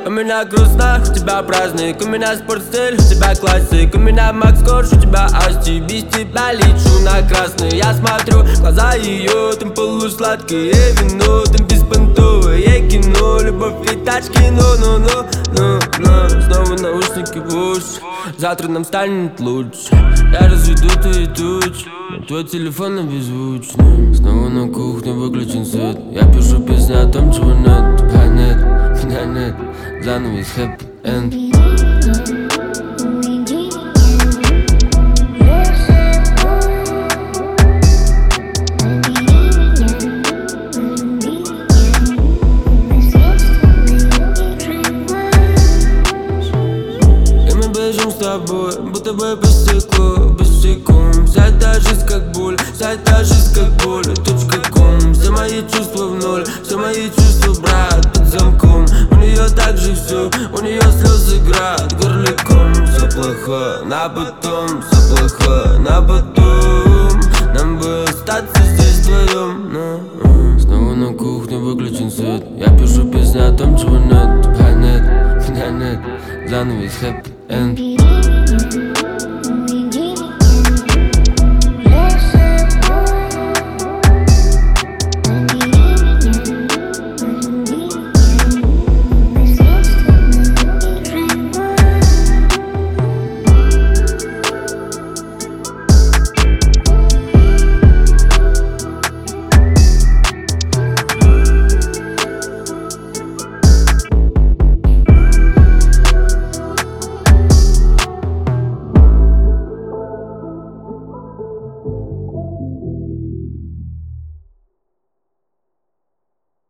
У меня грустно, у тебя праздник. У меня спортстиль, у тебя классик. У меня Макс Корж, у тебя Асти. Без тебя лечу на красный. Я смотрю, глаза ее, там полусладкие вино, там беспонтовое кино. Любовь и тачки, ну. Снова наушники в уши. Завтра нам станет лучше. Я разведу твои тучи, твой телефон на беззвучный. Снова на кухне выключен свет. Я пишу песни о том, чего нет. Тебя нет, меня нет. Занавес хэппи-энд. С тобой, будто бы по стеклу, босиком. Вся та жизнь как боль, вся та жизнь как боль. .com. Все мои чувства в ноль, все мои чувства, брат, под замком. У нее так же все, у нее слезы град горляком. Все плохо, на потом, все плохо, на потом. Нам бы остаться здесь вдвоем, но снова на кухне выключен свет. Я пишу песни о том, чего нет. Тебя нет, меня нет. Занавес хэппи-энд.